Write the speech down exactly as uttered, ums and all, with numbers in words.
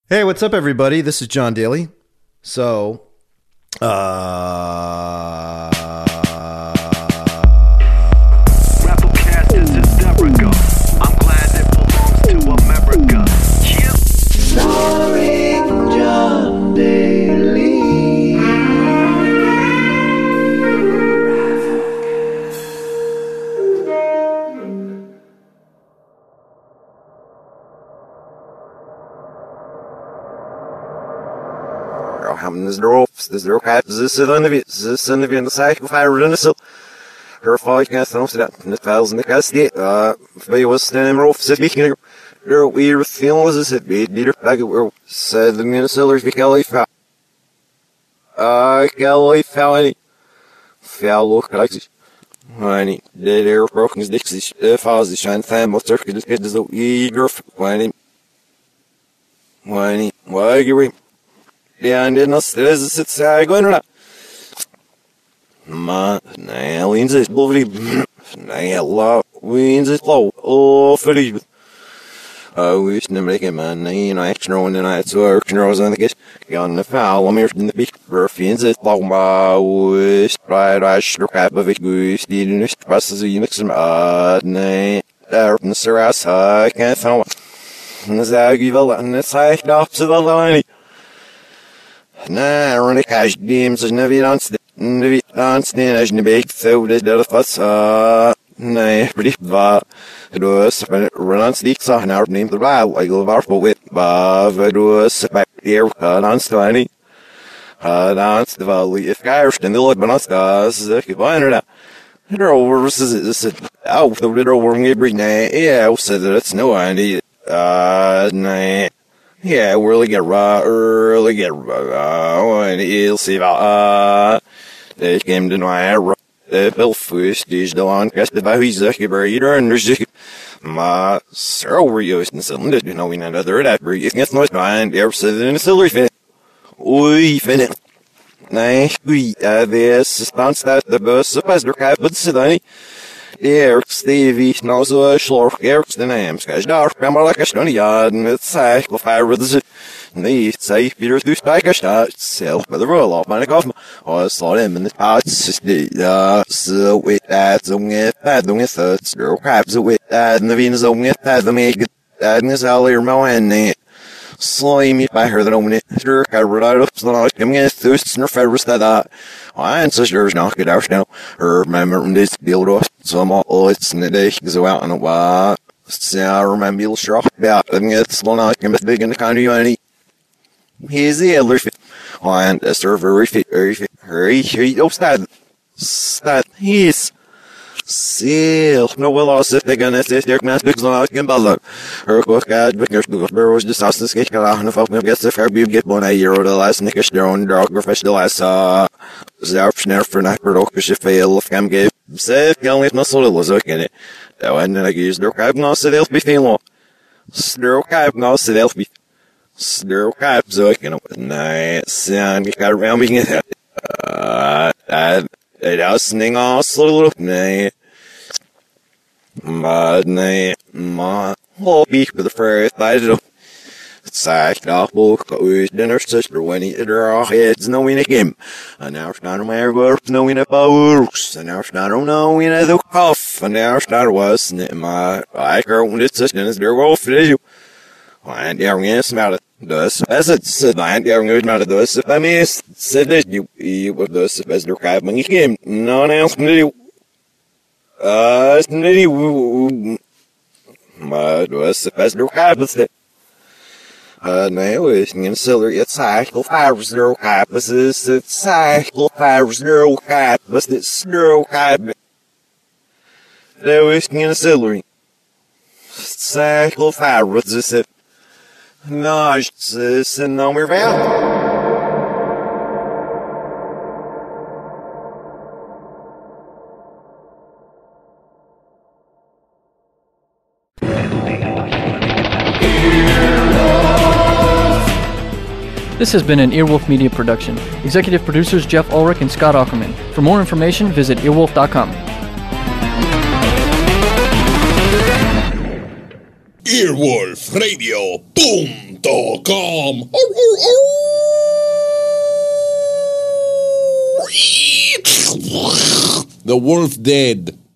Hey, what's up, everybody? This is John Daly. So, uh... Rapplecast is hysterical. I'm glad it belongs to America. Yeah. Starring John Daly. Hamnes drops, this drop has this in the this in the cycle fire in the cell. Her fight can't throw that, and the files in the casket. Uh, they was standing off, speaking. There we were feeling as it be, Peter Packer said the Minnesota Kelly foul. Uh, Kelly foul. Foul look like this. Whiny, dead air broken his dicks, the files, the shine fan, most circuit is good as a eager. Whiny, whiny, why give we? Ja, det är något stress sitt så här går det. Ma, nej, wins it blir nej, la, wins it low. Oh, för det. Uh, we used to make him man, you know, action on the night so action was on the get on the foul. I'm here in the big wins it low. Ma, we try to struck up of it. We didn't just pass the units. Uh, nej, där den seras I can't find. Nästa givel and the side up to the line. Nej, runde cash games is never dansd. Never dansd in as nebek so det där fast. Nej, pretty va. Det var så men runs dik så han har named the right like the var with va det var så back there dans twenty. Uh dans the valley if guys den lite balans gas det var det. Det over versus this out the little worm every night. Yeah, so that's no idea. Uh nej. Yeah, really get raw, really get raw, and he'll see uh, they came to know the bill first, is the one cast about his eater and there's my sir were using something, you know, we know another that breed, it's not fine, ever said in a silver fin. We fin it. Nice, we, uh, this response that the bus supposed to have, but Sidney. Eric Stevie knows a slork Eric's the name. Sketch dark, remember like a stony yard, and it's cycle fire with the need say Peter through spike a shot, self by the roll off, my coffin. Or I saw him in the parts, uh, so with that, so get that, don't get that, stir crabs with that, and the Venus don't get that, the make it, that in his alley or my hand. Slimy by her that only sure I wrote out of slot, I'm getting through snurf every that. I and sisters knock it out now. Her remember this build off some all it's in the day go out on a while. So I remember you'll shock about and get slow now can be big in the country any. He's the elder fit. And a server very fit very fit very fit oh stat stat he's Seal, no well lost if they're gonna say they're gonna speak like in Bala. Her cook guy, Vickers, the Burrows, the sauce, the skate, and the folk gets the fair beef get one a year or the last nickish their own dog, or fresh the last, uh, Zarf, Snare for Night, Rokish, if fail, if Cam gave, safe, young, if not so little, was looking it. Though I didn't use their crab, no, so they'll be feeling. Stir crab, no, so they'll be. Stir crab, so I can, nice, and you got around me, uh, that, that, sing all slow, nay. Ma, nej, ma, hobby for the first battle. Sacked off book, with dinner sister when he did her heads knowing a game. And now it's not a matter of knowing about works, and now it's not a knowing a the cough, and now it's not was, my, I can't get sister is their wolf for you. And young is about it. Thus, as it said, and young is about it. Thus, if I miss, said that you, you with thus, as their crab when you came, no one else can do. Uh, it's nitty woo. Mud was the best no habits. Uh, now it's in celery, it's cycle five zero habits, it's cycle five zero habits, it's zero habit. Now it's in celery. Cycle five was this it. No, it's this and no more value. This has been an Earwolf Media production. Executive producers Jeff Ulrich and Scott Ackerman. For more information, visit earwolf dot com. earwolf radio punto com. The wolf dead.